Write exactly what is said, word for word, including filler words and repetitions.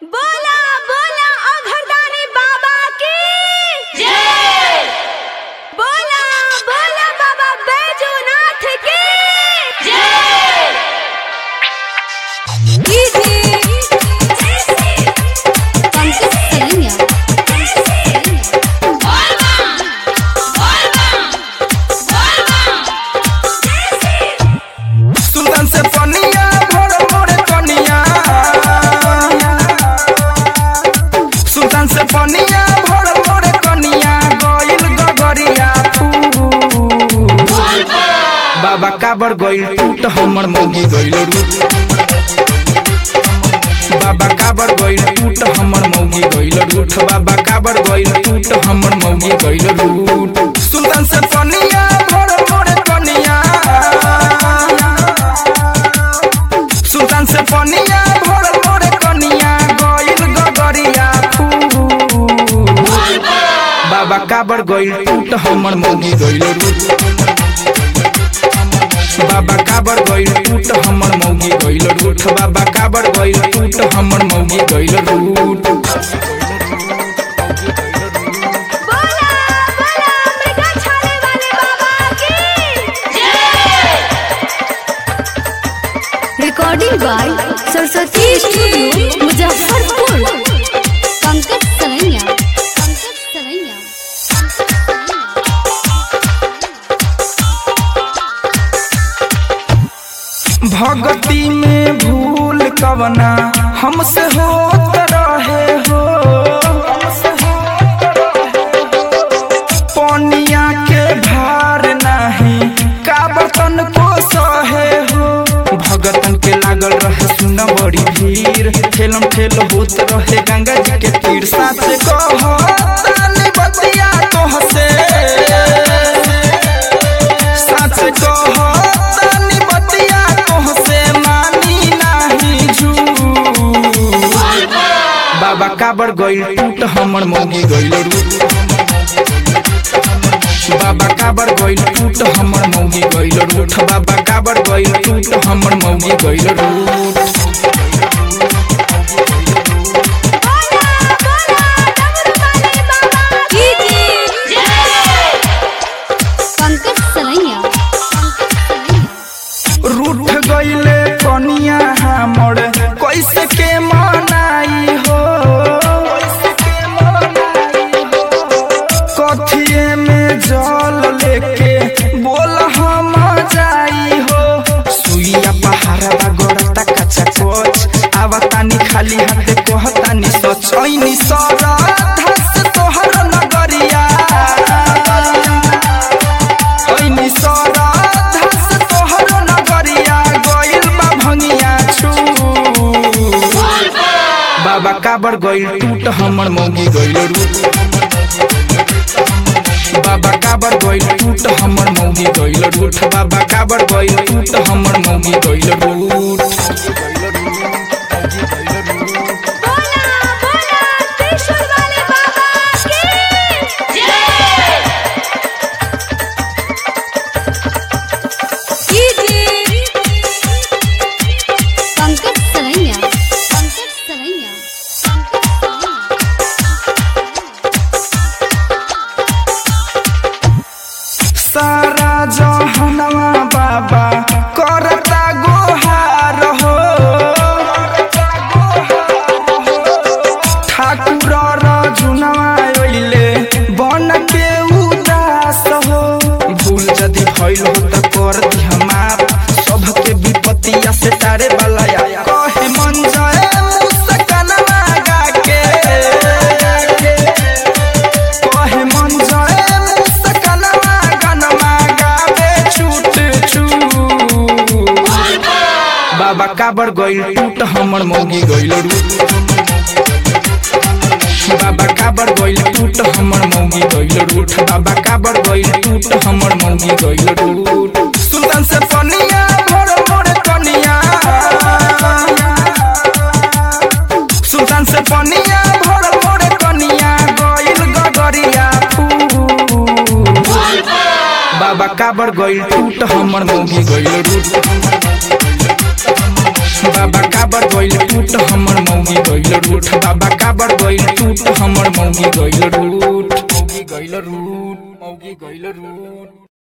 बोला बोला अघरदानी बाबा की जय। बोला बोला बाबा बैजूनाथ की जय। सुल्तान से पनिया भोर मोरे कनिया, सुल्तान से पनिया भोर मोरे कनिया, गइल गगरिया फूल। बाबा काबर गइल टूट हमर मौगी गइल रूट, बाबा काबर गइल टूट हमर मौगी गइल रूट, बाबा काबर गइल टूट हमर मौगी गइल रूट। सुल्तान से पनिया भोर मोरे कनिया, सुल्तान से पनिया भोर मोरे कनिया, गइल गगरिया फूल। बाबा काबर गइल टूट हमर मौगी गइल रूट, बाबा काबर गइल टूट हमर मौगी गइल रूट, बाबा काबर गइल टूट हमर मौगी गइल रूट। बोला बोला मृगा छाले वाले बाबा की जय। Recording by Saraswati studio Muzaffarpur. Pankaj Salaiya, Pankaj सलैया। भगती में भूल कवना हमसे होत रहे हो, पनिया के भार नहीं का बर्तन को सहे हो। भगतन के लागल रहे सुन बड़ी भीड़, ठेलम ठेल होत रहे गंगा जी के तीर। साथ कहो तानी बतिया तोह से, साथ कहो तानी बतिया तोह से, मानी नहीं झूठ। बाबा काबर गइल टूट हमर मौगी गइल रूट, बाबा काबर गइल टूट हमर मौगी गइल रूट, बाबा काबर गइल टूट हमर मौगी गइल रूट। बोला बोला डमरू वाले बाबा की जय। पंकज सलैया, पंकज सलैया। रूठ गइले कनिया हमर कैसे के मनाई हो, कथिए में जल लेके बोल हम जाई हो। सुइया पहाड़ा गोरता कच्चा कोच, आवतानी खाली हाथे कहतानी सच। ऐनी सरा धस तोहर नगरिया, ऐनी सरा धस तोहर नगरिया, गइल बा भंगिया छू। बाबा काबर गइल टूट हमर मौगी गइल रूट, बाबा काबर गइल टूट हमर मौगी गइल रूट, बाबा काबर गइल टूट हमर मौगी गइल रूट। बोला बोला त्रिशूल वाले बाबा की जय। पंकज सलैया, पंकज सलैया, पंकज सलैया। सारा जहनवा बाबा करता गोहार हो, ठाकुर रजुनवा अइले बन के उदास हो। भूल जदि भइल हो त कर दिह माफ, सबके विपत्तिया से तारे वाला कहे मन जाए मुस्कानवा गाके, कहे मन जाए मुस्कानवा गनमा गावे छूट छूट। बाबा काबर गइल टूट हमर मौगी गइल रूट, बाबा काबर गइल टूट हमर मौगी गइल रूट, बाबा काबर गइल टूट हमर मौगी गइल रूट। सुल्तान से पनिया भोर मोरे कनिया, सुल्तान से पनिया भोर मोरे कनिया, गइल गगरिया फूल। बाबा काबर गइल टूट हमर मौगी गइल रूट, बाबा काबर गइल टूट हमर मौगी गइल रूट। रूठ बाबा काबर गइल टूट हमर मौगी गइल रूठ मौगी गइल रूठ मौगी गइल रूठ